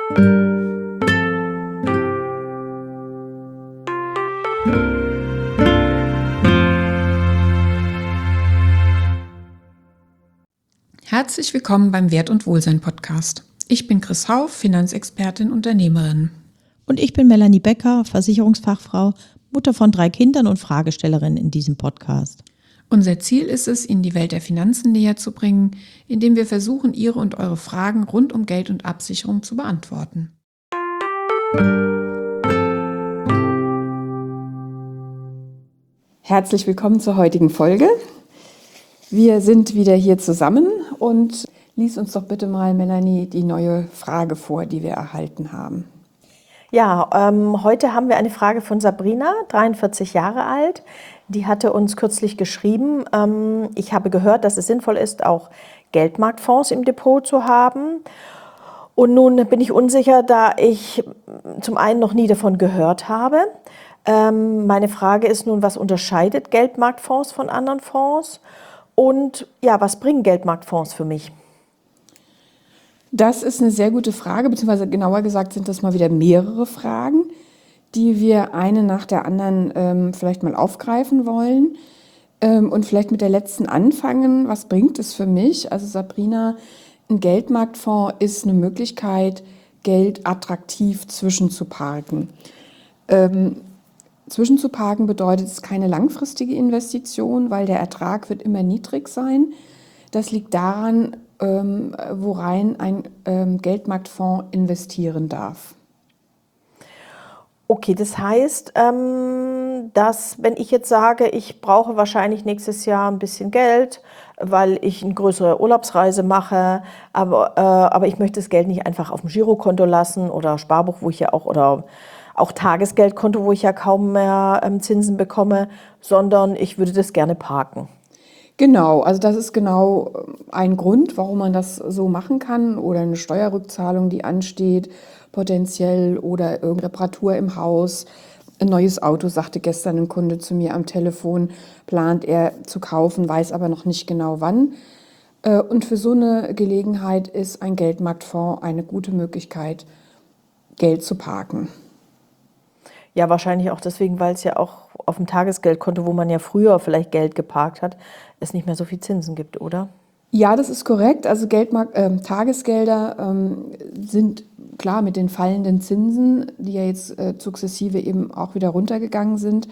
Herzlich willkommen beim Wert- und Wohlsein-Podcast. Ich bin Chris Hauff, Finanzexpertin, Unternehmerin. Und ich bin Melanie Becker, Versicherungsfachfrau, Mutter von 3 Kindern und Fragestellerin in diesem Podcast. Unser Ziel ist es, Ihnen die Welt der Finanzen näher zu bringen, indem wir versuchen, Ihre und eure Fragen rund um Geld und Absicherung zu beantworten. Herzlich willkommen zur heutigen Folge. Wir sind wieder hier zusammen und lies uns doch bitte mal, Melanie, die neue Frage vor, die wir erhalten haben. Ja, heute haben wir eine Frage von Sabrina, 43 Jahre alt. Die hatte uns kürzlich geschrieben, ich habe gehört, dass es sinnvoll ist, auch Geldmarktfonds im Depot zu haben. Und nun bin ich unsicher, da ich zum einen noch nie davon gehört habe. Meine Frage ist nun, was unterscheidet Geldmarktfonds von anderen Fonds? Und ja, was bringen Geldmarktfonds für mich? Das ist eine sehr gute Frage, beziehungsweise genauer gesagt sind das mal wieder mehrere Fragen, die wir eine nach der anderen vielleicht mal aufgreifen wollen und vielleicht mit der letzten anfangen. Was bringt es für mich? Also Sabrina, ein Geldmarktfonds ist eine Möglichkeit, Geld attraktiv zwischenzuparken. Zwischenzuparken bedeutet es keine langfristige Investition, weil der Ertrag wird immer niedrig sein. Das liegt daran, worein ein Geldmarktfonds investieren darf. Okay, das heißt, dass wenn ich jetzt sage, ich brauche wahrscheinlich nächstes Jahr ein bisschen Geld, weil ich eine größere Urlaubsreise mache, aber ich möchte das Geld nicht einfach auf dem Girokonto lassen oder Sparbuch, wo ich ja oder auch Tagesgeldkonto, wo ich ja kaum mehr Zinsen bekomme, sondern ich würde das gerne parken. Genau, also das ist genau ein Grund, warum man das so machen kann, oder eine Steuerrückzahlung, die ansteht, potenziell, oder irgendeine Reparatur im Haus. Ein neues Auto, sagte gestern ein Kunde zu mir am Telefon, plant er zu kaufen, weiß aber noch nicht genau wann. Und für so eine Gelegenheit ist ein Geldmarktfonds eine gute Möglichkeit, Geld zu parken. Ja, wahrscheinlich auch deswegen, weil es ja auch auf dem Tagesgeldkonto, wo man ja früher vielleicht Geld geparkt hat, es nicht mehr so viel Zinsen gibt, oder? Ja, das ist korrekt. Also Tagesgelder sind klar mit den fallenden Zinsen, die ja jetzt sukzessive eben auch wieder runtergegangen sind,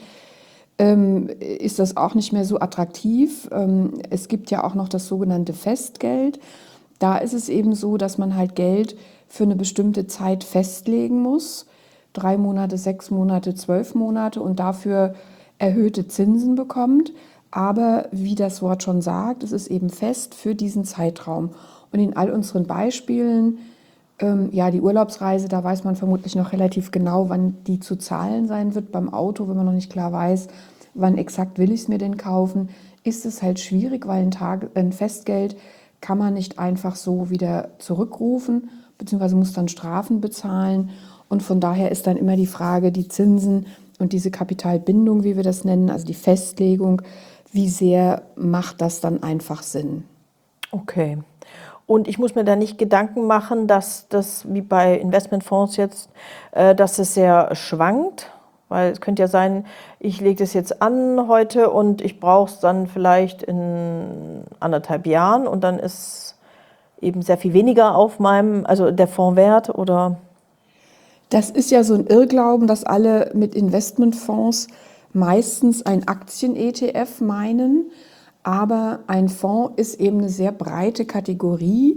ist das auch nicht mehr so attraktiv. Es gibt ja auch noch das sogenannte Festgeld. Da ist es eben so, dass man halt Geld für eine bestimmte Zeit festlegen muss. 3 Monate, 6 Monate, 12 Monate, und dafür erhöhte Zinsen bekommt. Aber wie das Wort schon sagt, es ist eben fest für diesen Zeitraum. Und in all unseren Beispielen, ja, die Urlaubsreise, da weiß man vermutlich noch relativ genau, wann die zu zahlen sein wird. Beim Auto, wenn man noch nicht klar weiß, wann exakt will ich es mir denn kaufen, ist es halt schwierig, weil ein Festgeld kann man nicht einfach so wieder zurückrufen, beziehungsweise muss dann Strafen bezahlen. Und von daher ist dann immer die Frage, die Zinsen und diese Kapitalbindung, wie wir das nennen, also die Festlegung, wie sehr macht das dann einfach Sinn? Okay. Und ich muss mir da nicht Gedanken machen, dass das wie bei Investmentfonds jetzt, dass es sehr schwankt, weil es könnte ja sein, ich lege das jetzt an heute und ich brauche es dann vielleicht in 1,5 Jahren und dann ist eben sehr viel weniger auf also der Fondswert, oder? Das ist ja so ein Irrglauben, dass alle mit Investmentfonds meistens ein Aktien-ETF meinen. Aber ein Fonds ist eben eine sehr breite Kategorie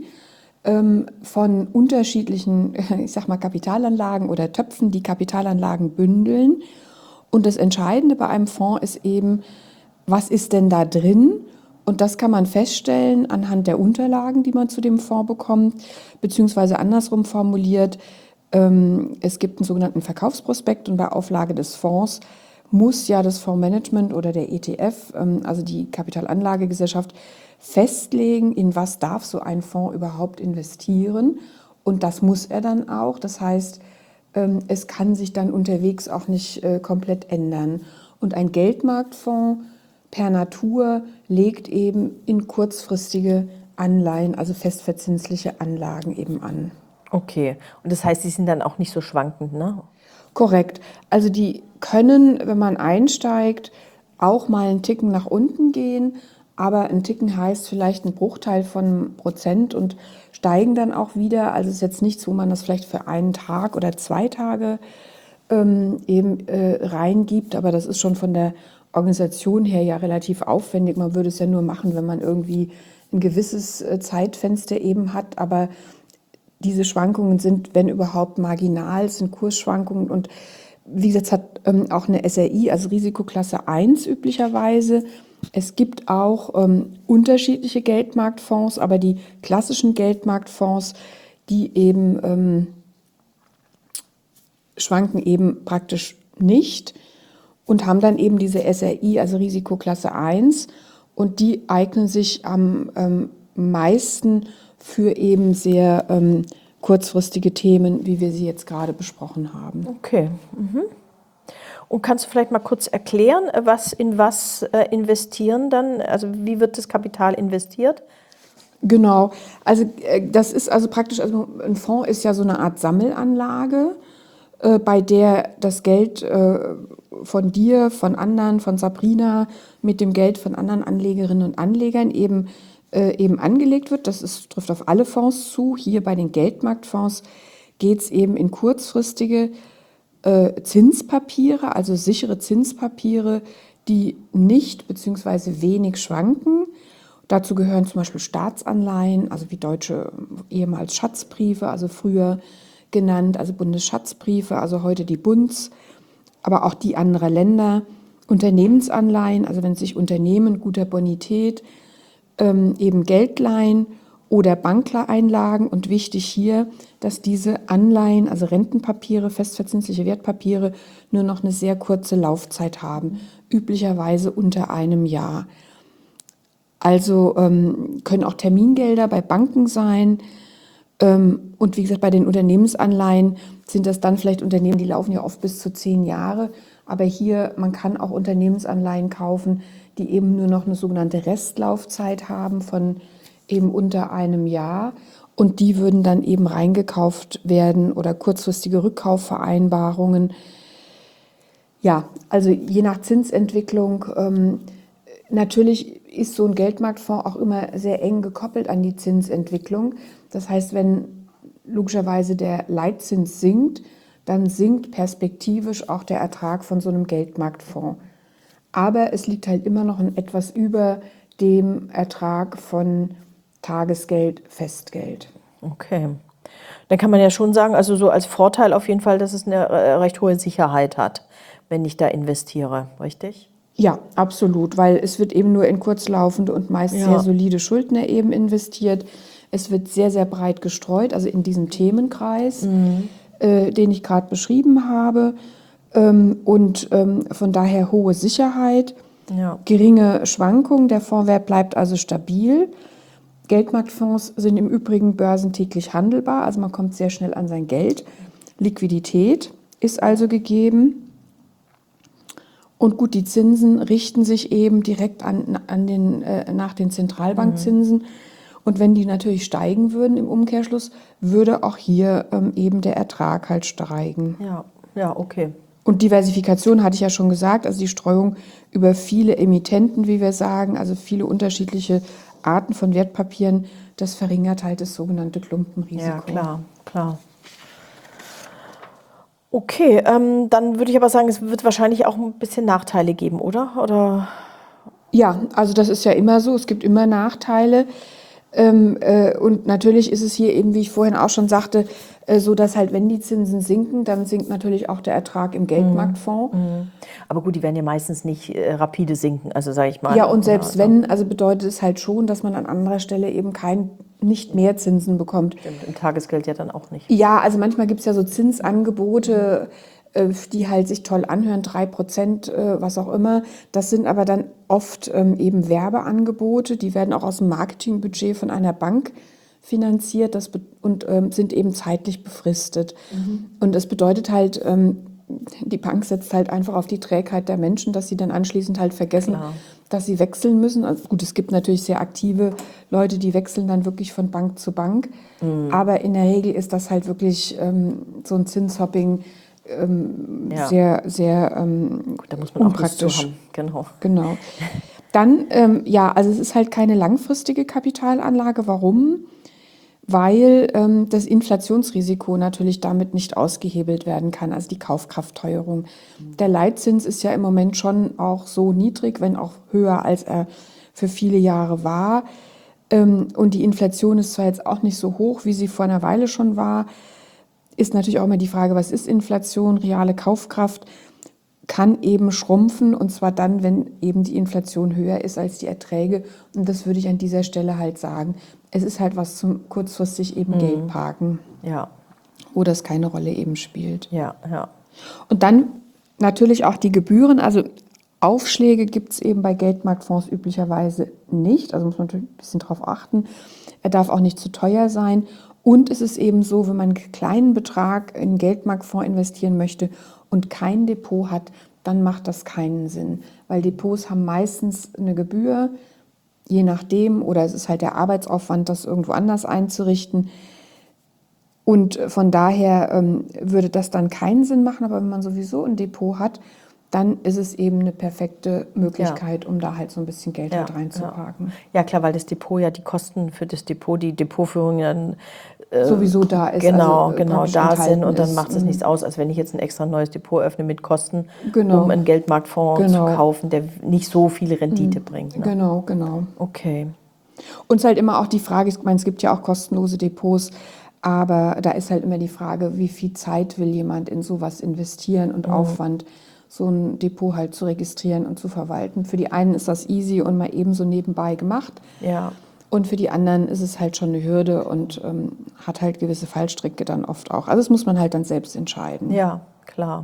von unterschiedlichen, ich sag mal, Kapitalanlagen oder Töpfen, die Kapitalanlagen bündeln. Und das Entscheidende bei einem Fonds ist eben, was ist denn da drin? Und das kann man feststellen anhand der Unterlagen, die man zu dem Fonds bekommt, beziehungsweise andersrum formuliert, es gibt einen sogenannten Verkaufsprospekt, und bei Auflage des Fonds muss ja das Fondsmanagement oder der ETF, also die Kapitalanlagegesellschaft, festlegen, in was darf so ein Fonds überhaupt investieren. Und das muss er dann auch. Das heißt, es kann sich dann unterwegs auch nicht komplett ändern. Und ein Geldmarktfonds per Natur legt eben in kurzfristige Anleihen, also festverzinsliche Anlagen eben an. Okay. Und das heißt, die sind dann auch nicht so schwankend, ne? Korrekt. Also die können, wenn man einsteigt, auch mal einen Ticken nach unten gehen, aber ein Ticken heißt vielleicht ein Bruchteil von Prozent und steigen dann auch wieder. Also es ist jetzt nichts, wo man das vielleicht für einen Tag oder 2 Tage reingibt, aber das ist schon von der Organisation her ja relativ aufwendig. Man würde es ja nur machen, wenn man irgendwie ein gewisses Zeitfenster eben hat, aber diese Schwankungen sind, wenn überhaupt, marginal, es sind Kursschwankungen und wie gesagt, es hat auch eine SRI, also Risikoklasse 1 üblicherweise. Es gibt auch unterschiedliche Geldmarktfonds, aber die klassischen Geldmarktfonds, die eben schwanken eben praktisch nicht und haben dann eben diese SRI, also Risikoklasse 1, und die eignen sich am meisten für eben sehr kurzfristige Themen, wie wir sie jetzt gerade besprochen haben. Okay. Und kannst du vielleicht mal kurz erklären, in was investieren dann? Also wie wird das Kapital investiert? Genau, also das ist also praktisch, also ein Fonds ist ja so eine Art Sammelanlage, bei der das Geld von dir, von anderen, von Sabrina mit dem Geld von anderen Anlegerinnen und Anlegern eben angelegt wird. Trifft auf alle Fonds zu. Hier bei den Geldmarktfonds geht es eben in kurzfristige Zinspapiere, also sichere Zinspapiere, die nicht bzw. wenig schwanken. Dazu gehören zum Beispiel Staatsanleihen, also wie deutsche ehemals Schatzbriefe, also früher genannt, also Bundesschatzbriefe, also heute die Bunds, aber auch die anderer Länder, Unternehmensanleihen, also wenn sich Unternehmen guter Bonität eben Geld leihen oder Bankeinlagen. Und wichtig hier, dass diese Anleihen, also Rentenpapiere, festverzinsliche Wertpapiere, nur noch eine sehr kurze Laufzeit haben, üblicherweise unter einem Jahr. Also können auch Termingelder bei Banken sein. Und wie gesagt, bei den Unternehmensanleihen sind das dann vielleicht Unternehmen, die laufen ja oft bis zu 10 Jahre. Aber hier, man kann auch Unternehmensanleihen kaufen, die eben nur noch eine sogenannte Restlaufzeit haben von eben unter einem Jahr. Und die würden dann eben reingekauft werden oder kurzfristige Rückkaufvereinbarungen. Ja, also je nach Zinsentwicklung. Natürlich ist so ein Geldmarktfonds auch immer sehr eng gekoppelt an die Zinsentwicklung. Das heißt, wenn logischerweise der Leitzins sinkt, dann sinkt perspektivisch auch der Ertrag von so einem Geldmarktfonds. Aber es liegt halt immer noch etwas über dem Ertrag von Tagesgeld, Festgeld. Okay. Dann kann man ja schon sagen, also so als Vorteil auf jeden Fall, dass es eine recht hohe Sicherheit hat, wenn ich da investiere, richtig? Ja, absolut, weil es wird eben nur in kurzlaufende und meist sehr solide Schuldner eben investiert. Es wird sehr, sehr breit gestreut, also in diesem Themenkreis, den ich gerade beschrieben habe. Und von daher hohe Sicherheit, geringe Schwankungen. Der Fondswert bleibt also stabil. Geldmarktfonds sind im Übrigen börsentäglich handelbar, also man kommt sehr schnell an sein Geld. Liquidität ist also gegeben. Und gut, die Zinsen richten sich eben direkt nach den Zentralbankzinsen. Und wenn die natürlich steigen würden im Umkehrschluss, würde auch hier eben der Ertrag halt steigen. Ja, okay. Und Diversifikation hatte ich ja schon gesagt, also die Streuung über viele Emittenten, wie wir sagen, also viele unterschiedliche Arten von Wertpapieren, das verringert halt das sogenannte Klumpenrisiko. Ja, klar. Okay, dann würde ich aber sagen, es wird wahrscheinlich auch ein bisschen Nachteile geben, oder? Ja, also das ist ja immer so, es gibt immer Nachteile. Und natürlich ist es hier eben, wie ich vorhin auch schon sagte, so, dass halt, wenn die Zinsen sinken, dann sinkt natürlich auch der Ertrag im Geldmarktfonds. Aber gut, die werden ja meistens nicht rapide sinken, also sage ich mal. Ja, und selbst wenn, also bedeutet es halt schon, dass man an anderer Stelle eben nicht mehr Zinsen bekommt. Stimmt, im Tagesgeld ja dann auch nicht. Ja, also manchmal gibt es ja so Zinsangebote, die halt sich toll anhören, 3%, was auch immer. Das sind aber dann oft eben Werbeangebote, die werden auch aus dem Marketingbudget von einer Bank finanziert und sind eben zeitlich befristet. Und das bedeutet halt, die Bank setzt halt einfach auf die Trägheit der Menschen, dass sie dann anschließend halt vergessen, dass sie wechseln müssen. Also gut, es gibt natürlich sehr aktive Leute, die wechseln dann wirklich von Bank zu Bank. Aber in der Regel ist das halt wirklich so ein Zinshopping Ja. sehr, sehr Gut, da muss man auch Lust zu unpraktisch. haben. Genau. Genau. Dann, ja, also es ist halt keine langfristige Kapitalanlage. Warum? Weil das Inflationsrisiko natürlich damit nicht ausgehebelt werden kann, also die Kaufkraftteuerung. Der Leitzins ist ja im Moment schon auch so niedrig, wenn auch höher, als er für viele Jahre war. Und die Inflation ist zwar jetzt auch nicht so hoch, wie sie vor einer Weile schon war, ist natürlich auch immer die Frage, was ist Inflation? Reale Kaufkraft kann eben schrumpfen, und zwar dann, wenn eben die Inflation höher ist als die Erträge. Und das würde ich an dieser Stelle halt sagen. Es ist halt was zum kurzfristig eben Geld parken, Ja, wo das keine Rolle eben spielt. ja, ja. Und dann natürlich auch die Gebühren. Also Aufschläge gibt es eben bei Geldmarktfonds üblicherweise nicht. Also muss man natürlich ein bisschen drauf achten. Er darf auch nicht zu teuer sein. Und es ist eben so, wenn man einen kleinen Betrag in einen Geldmarktfonds investieren möchte und kein Depot hat, dann macht das keinen Sinn. Weil Depots haben meistens eine Gebühr, je nachdem, oder es ist halt der Arbeitsaufwand, das irgendwo anders einzurichten. Und von daher würde das dann keinen Sinn machen. Aber wenn man sowieso ein Depot hat, dann ist es eben eine perfekte Möglichkeit, um da halt so ein bisschen Geld halt reinzuparken. Ja, klar, weil das Depot ja die Kosten für das Depot, die Depotführung dann Sowieso da ist. genau, also genau praktisch da enthalten sind und dann ist. macht es nichts aus, als wenn ich jetzt ein extra neues Depot öffne mit Kosten, Genau. um einen Geldmarktfonds zu Genau. kaufen, der nicht so viel Rendite bringt. Ne? Genau, genau. Okay. Und es ist halt immer auch die Frage, ich meine, es gibt ja auch kostenlose Depots, aber da ist halt immer die Frage, wie viel Zeit will jemand in sowas investieren und Aufwand, so ein Depot halt zu registrieren und zu verwalten. Für die einen ist das easy und mal ebenso nebenbei gemacht. Ja. Und für die anderen ist es halt schon eine Hürde und hat halt gewisse Fallstricke dann oft auch. Also das muss man halt dann selbst entscheiden. Ja, klar.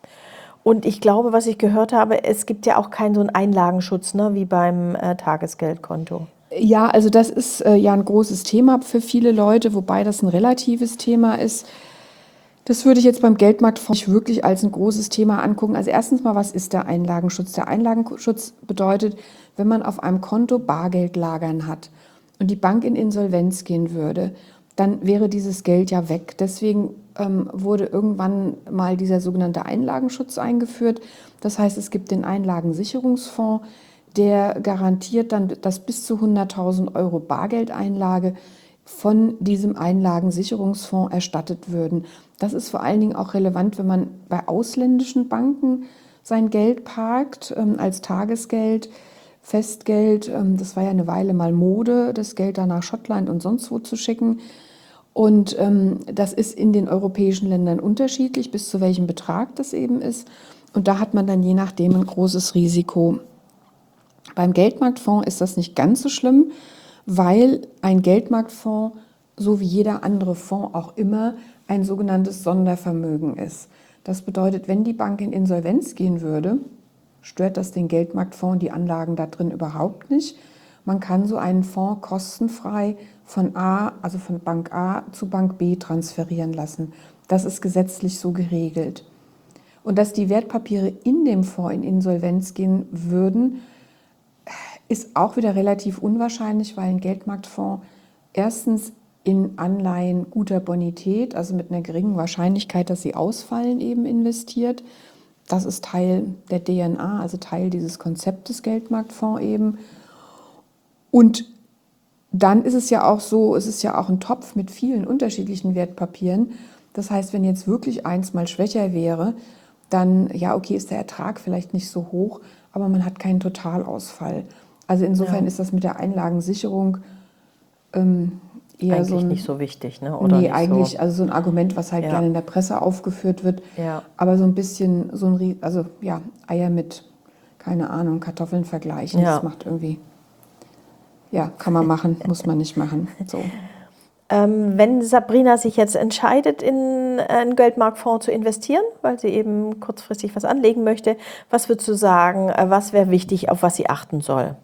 Und ich glaube, was ich gehört habe, es gibt ja auch keinen so einen Einlagenschutz, ne, wie beim Tagesgeldkonto. Ja, also das ist ja ein großes Thema für viele Leute, wobei das ein relatives Thema ist. Das würde ich jetzt beim Geldmarktfonds nicht wirklich als ein großes Thema angucken. Also erstens mal, was ist der Einlagenschutz? Der Einlagenschutz bedeutet, wenn man auf einem Konto Bargeld lagern hat und die Bank in Insolvenz gehen würde, dann wäre dieses Geld ja weg. Deswegen wurde irgendwann mal dieser sogenannte Einlagenschutz eingeführt. Das heißt, es gibt den Einlagensicherungsfonds, der garantiert dann, dass bis zu 100.000 Euro Bargeldeinlage von diesem Einlagensicherungsfonds erstattet würden. Das ist vor allen Dingen auch relevant, wenn man bei ausländischen Banken sein Geld parkt, als Tagesgeld, Festgeld. Das war ja eine Weile mal Mode, das Geld dann nach Schottland und sonst wo zu schicken. Und das ist in den europäischen Ländern unterschiedlich, bis zu welchem Betrag das eben ist. Und da hat man dann je nachdem ein großes Risiko. Beim Geldmarktfonds ist das nicht ganz so schlimm, weil ein Geldmarktfonds, so wie jeder andere Fonds auch immer, ein sogenanntes Sondervermögen ist. Das bedeutet, wenn die Bank in Insolvenz gehen würde, stört das den Geldmarktfonds, die Anlagen da drin überhaupt nicht. Man kann so einen Fonds kostenfrei von A, also von Bank A zu Bank B transferieren lassen. Das ist gesetzlich so geregelt. Und dass die Wertpapiere in dem Fonds in Insolvenz gehen würden, ist auch wieder relativ unwahrscheinlich, weil ein Geldmarktfonds erstens in Anleihen guter Bonität, also mit einer geringen Wahrscheinlichkeit, dass sie ausfallen, eben investiert. Das ist Teil der DNA, also Teil dieses Konzeptes Geldmarktfonds eben. Und dann ist es ja auch so, es ist ja auch ein Topf mit vielen unterschiedlichen Wertpapieren. Das heißt, wenn jetzt wirklich eins mal schwächer wäre, dann, ja, okay, ist der Ertrag vielleicht nicht so hoch, aber man hat keinen Totalausfall. Also insofern ist das mit der Einlagensicherung eher Eigentlich so ein... nicht so wichtig, ne? Oder Nee, nicht eigentlich, so. also so ein Argument, was halt gerne in der Presse aufgeführt wird. Ja. Aber so ein bisschen, also ja, Eier mit, keine Ahnung, Kartoffeln vergleichen, Ja. das macht irgendwie, ja, kann man machen, muss man nicht machen. So. Wenn Sabrina sich jetzt entscheidet, in einen Geldmarktfonds zu investieren, weil sie eben kurzfristig was anlegen möchte, was würdest du sagen, was wäre wichtig, auf was sie achten soll?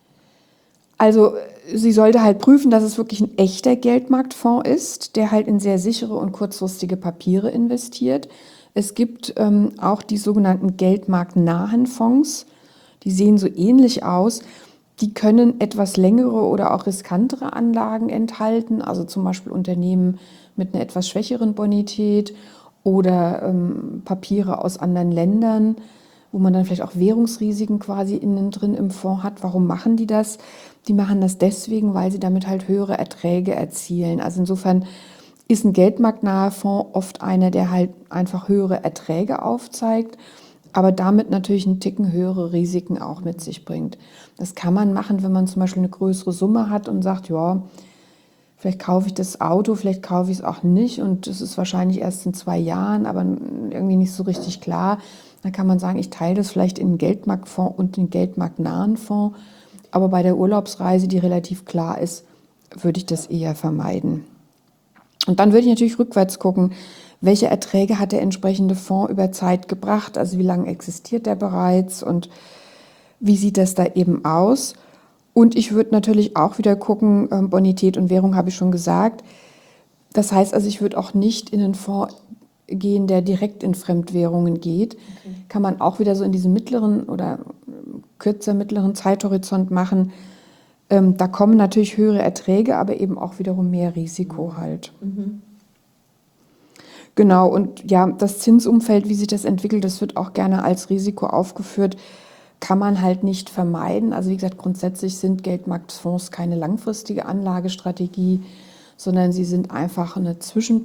Also sie sollte halt prüfen, dass es wirklich ein echter Geldmarktfonds ist, der halt in sehr sichere und kurzfristige Papiere investiert. Es gibt auch die sogenannten geldmarktnahen Fonds. Die sehen so ähnlich aus. Die können etwas längere oder auch riskantere Anlagen enthalten, also zum Beispiel Unternehmen mit einer etwas schwächeren Bonität oder Papiere aus anderen Ländern, wo man dann vielleicht auch Währungsrisiken quasi innen drin im Fonds hat. Warum machen die das? Die machen das deswegen, weil sie damit halt höhere Erträge erzielen. Also insofern ist ein geldmarktnaher Fonds oft einer, der halt einfach höhere Erträge aufzeigt, aber damit natürlich einen Ticken höhere Risiken auch mit sich bringt. Das kann man machen, wenn man zum Beispiel eine größere Summe hat und sagt, ja, vielleicht kaufe ich das Auto, vielleicht kaufe ich es auch nicht und das ist wahrscheinlich erst in 2 Jahren, aber irgendwie nicht so richtig klar. Dann kann man sagen, ich teile das vielleicht in einen Geldmarktfonds und einen geldmarktnahen Fonds, aber bei der Urlaubsreise, die relativ klar ist, würde ich das eher vermeiden. Und dann würde ich natürlich rückwärts gucken, welche Erträge hat der entsprechende Fonds über Zeit gebracht, also wie lange existiert der bereits und wie sieht das da eben aus. Und ich würde natürlich auch wieder gucken, Bonität und Währung habe ich schon gesagt. Das heißt also, ich würde auch nicht in einen Fonds gehen, der direkt in Fremdwährungen geht. Okay. Kann man auch wieder so in diesem mittleren oder kürzer mittleren Zeithorizont machen. Da kommen natürlich höhere Erträge, aber eben auch wiederum mehr Risiko halt. Mhm. Genau, und ja, das Zinsumfeld, wie sich das entwickelt, das wird auch gerne als Risiko aufgeführt, kann man halt nicht vermeiden. Also wie gesagt, grundsätzlich sind Geldmarktfonds keine langfristige Anlagestrategie, sondern sie sind einfach eine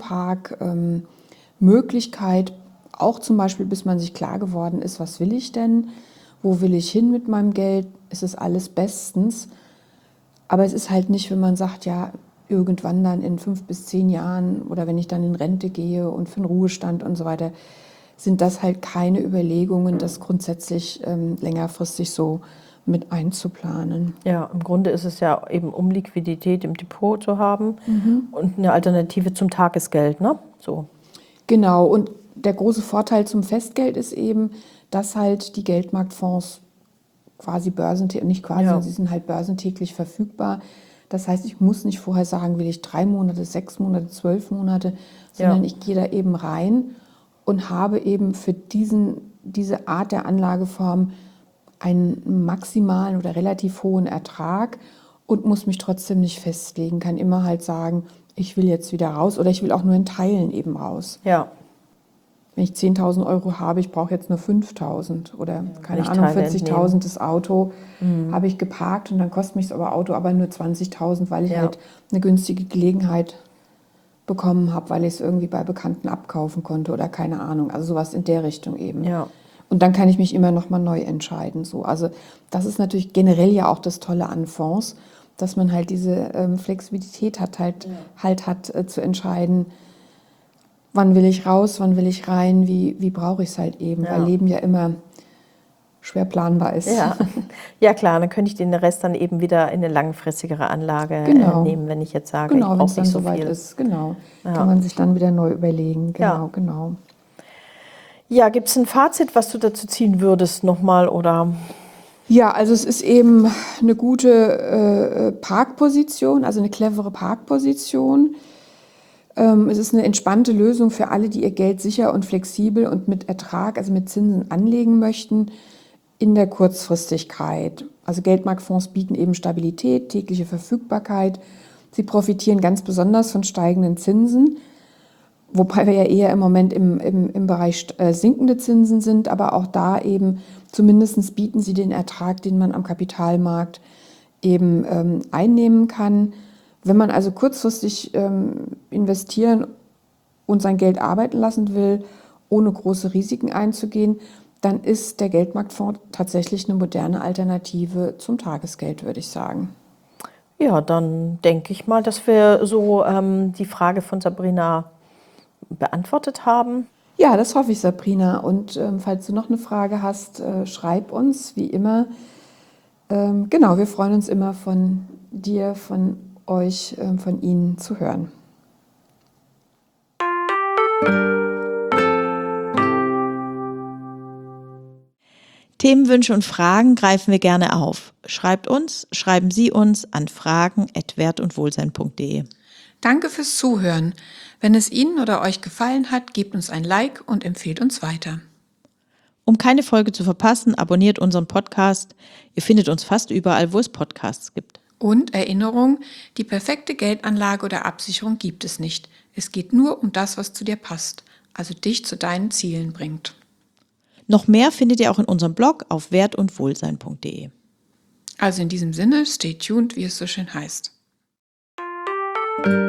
Zwischenpark-Möglichkeit, auch zum Beispiel, bis man sich klar geworden ist, was will ich denn, wo will ich hin mit meinem Geld, ist es alles bestens. Aber es ist halt nicht, wenn man sagt, ja, irgendwann dann in 5 bis 10 Jahren oder wenn ich dann in Rente gehe und für den Ruhestand und so weiter, sind das halt keine Überlegungen, das grundsätzlich längerfristig so mit einzuplanen. Ja, im Grunde ist es ja eben, um Liquidität im Depot zu haben und eine Alternative zum Tagesgeld, ne? So. Genau, und der große Vorteil zum Festgeld ist eben, dass halt die Geldmarktfonds quasi nicht quasi, sie sind halt börsentäglich verfügbar. Das heißt, ich muss nicht vorher sagen, will ich 3 Monate, 6 Monate, 12 Monate, sondern ich gehe da eben rein und habe eben für diese Art der Anlageform einen maximalen oder relativ hohen Ertrag und muss mich trotzdem nicht festlegen, kann immer halt sagen, ich will jetzt wieder raus oder ich will auch nur in Teilen eben raus. Ja. Wenn ich 10.000 € habe, ich brauche jetzt nur 5.000 oder keine Ahnung, 40.000 das Auto habe ich geparkt und dann kostet mich das Auto aber nur 20.000, weil ich halt eine günstige Gelegenheit bekommen habe, weil ich es irgendwie bei Bekannten abkaufen konnte oder keine Ahnung, also sowas in der Richtung eben. Ja. Und dann kann ich mich immer noch mal neu entscheiden. So. Also das ist natürlich generell ja auch das Tolle an Fonds, dass man halt diese Flexibilität hat, zu entscheiden, wann will ich raus, wann will ich rein, wie brauche ich es halt eben, weil Leben ja immer schwer planbar ist. Ja klar, dann könnte ich den Rest dann eben wieder in eine langfristigere Anlage nehmen, wenn ich jetzt sage, ich brauche nicht so viel. Ist, genau. Kann man sich dann wieder neu überlegen. Genau. Ja, gibt es ein Fazit, was du dazu ziehen würdest nochmal, oder? Ja, also es ist eben eine gute Parkposition, also eine clevere Parkposition. Es ist eine entspannte Lösung für alle, die ihr Geld sicher und flexibel und mit Ertrag, also mit Zinsen anlegen möchten, in der Kurzfristigkeit. Also Geldmarktfonds bieten eben Stabilität, tägliche Verfügbarkeit. Sie profitieren ganz besonders von steigenden Zinsen, wobei wir ja eher im Moment im Bereich sinkende Zinsen sind, aber auch da eben zumindest bieten sie den Ertrag, den man am Kapitalmarkt eben einnehmen kann. Wenn man also kurzfristig investieren und sein Geld arbeiten lassen will, ohne große Risiken einzugehen, dann ist der Geldmarktfonds tatsächlich eine moderne Alternative zum Tagesgeld, würde ich sagen. Ja, dann denke ich mal, dass wir so die Frage von Sabrina beantwortet haben. Ja, das hoffe ich, Sabrina. Und falls du noch eine Frage hast, schreib uns, wie immer. Genau, wir freuen uns immer von dir, von euch, von Ihnen zu hören. Themenwünsche und Fragen greifen wir gerne auf. Schreiben Sie uns an fragen@wertundwohlsein.de. Danke fürs Zuhören. Wenn es Ihnen oder euch gefallen hat, gebt uns ein Like und empfehlt uns weiter. Um keine Folge zu verpassen, abonniert unseren Podcast. Ihr findet uns fast überall, wo es Podcasts gibt. Und Erinnerung, die perfekte Geldanlage oder Absicherung gibt es nicht. Es geht nur um das, was zu dir passt, also dich zu deinen Zielen bringt. Noch mehr findet ihr auch in unserem Blog auf wertundwohlsein.de. Also in diesem Sinne, stay tuned, wie es so schön heißt.